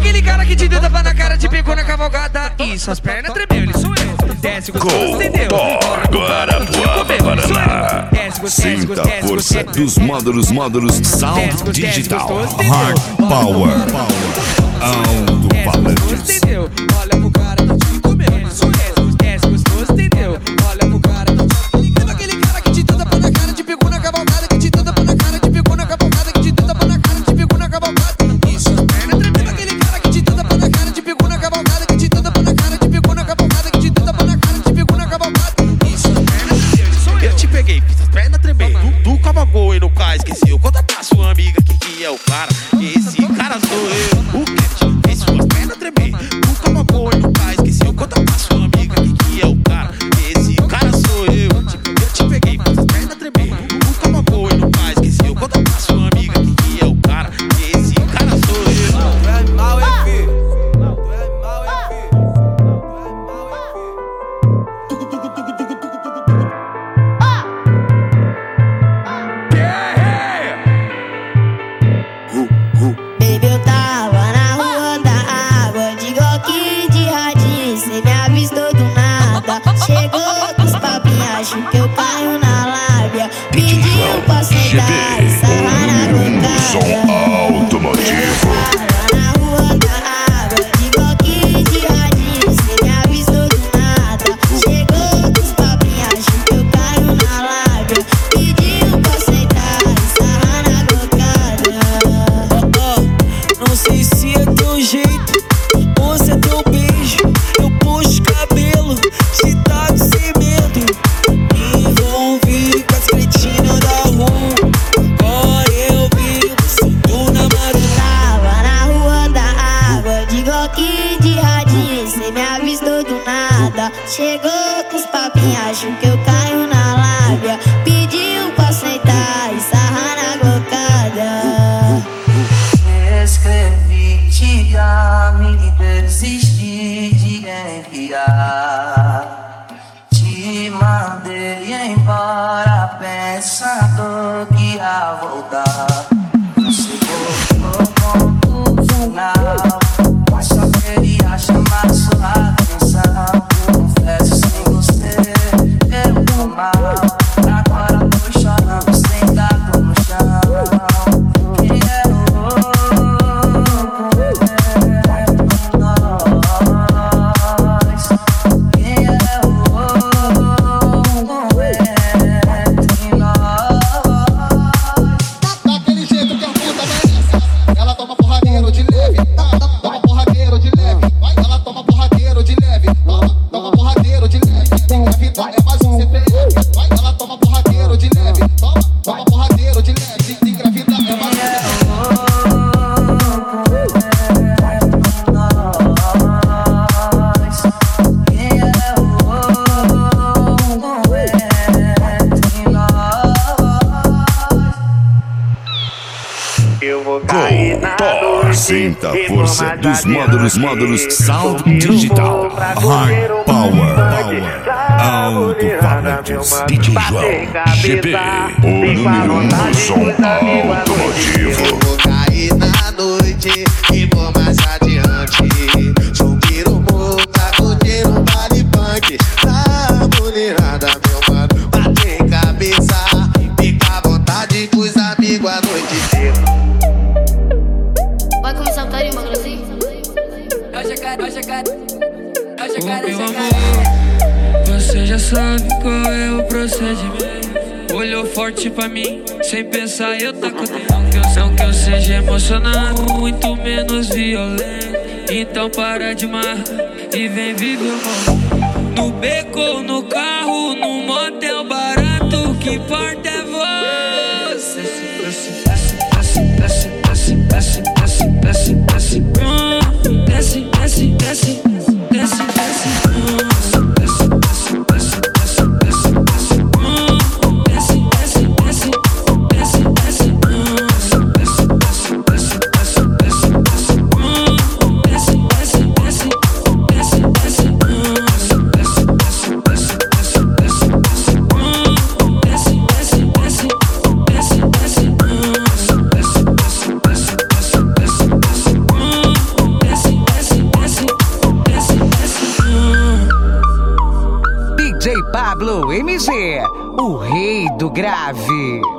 aquele cara que te deu tapa na cara, te pegou na cavalgada e suas pernas tremeu, ele sou eu. Desce gostoso, entendeu? Guarapuava, sinta a força dos módulos Sound Digital. Hard Power, Alto Falantes. Entendeu? Olha pro cara que te comeu, ele sou eu. Desce gostoso, entendeu? Olha pro cara que te comeu. Aquele cara que te deu tapa na cara, te pegou na cavalgada, que te deu tapa na cara, te pegou na cavalgada, que te deu tapa na cara, te pegou na cavalgada. E suas pernas tremeu. Aquele cara que te deu tapa na cara, te pegou na cavalgada, que te deu tapa na cara, te pegou na cavalgada, que te deu tapa na cara, te pegou na cavalgada. E suas pernas tremeu, ele sou eu. Eu te peguei, fiz as pernas tremer. Tu cavalgou e no cais, esqueceu. Conta pra sua amiga que é o cara. Esse cara sou eu. O Cat fez suas pernas tremer. Tu cavalgou e no cais, esqueceu. Conta pra sua amiga que é o cara. Esse cara sou eu. Eu te peguei, fiz as pernas tremer. Tu cavalgou e no cais, esqueceu. Conta pra sua amiga que é o cara. Esse cara sou eu. Tu é animal, é filho. Tu é animal, é filho. Baby, eu tava na rua da água, de Glock de radinho, cê me avistou do nada. Chegou com os papinhos, acho que eu caio na lábia. Pediu pra sentar e sarrar na bocada. Som automotivo. Na rua da água, de Glock de radinho, cê me avistou do nada. Chegou com os papinhos, acho que eu caio na lábia. Pediu pra sentar e sarrar na bocada. Não sei se é teu jeito ou se é teu beijo. Eu puxo cabelo, te trago sem medo. Me envolvi com as cretinas da rua. Agora eu vivo, sinto na madrugada. Tava na rua da água, de Glock de radinho, cê me avistou do nada. Chegou com os papinhos, acho que eu caio na lábia. Pediu pra sentar e sarrar na bocada. Escrevi, te amo, desisti de enviar. Te mandei embora pensando que ia voltar. Você voltou com o final, mas só queria chamar sua atenção. Confesso, sem você eu tô mal. Agora tô chorando sentado no chão. Quem é Daquele jeito que a puta merece. Ela toma porradeiro de leve. Toma porradeiro de leve. Vai, ela toma porradeiro de leve. Toma porradeiro de leve. Engravidar é mais um CPF. Vai, ela toma porradeiro de leve. Toma porradeiro de leve. Engravidar é mais um Sinta a força dos módulos Sound Digital. Hard Power, Alto Falantes. DJ João GP, o número 1 do som automotivo. Eu vou cair na noite e vou mais adiante. Subir o morro, tá curtindo um baile punk. Na mulherada, meu mano, bater cabeça. Fica à vontade com os amigos a noite inteira. Vai começar o tarimba, assim? Meu amor, você já sabe qual é o procedimento. Olhou forte pra mim, sem pensar eu taco dentro. Não que eu seja emocionado, muito menos violento. Então para de marra e vem viver o momento. No beco ou no carro, num motel barato, o que importa é você. Desce, desce, desce, desce, desce, desce, desce, desce, desce, desce, desce, desce, desce. DJ Pablo MG, o rei do grave.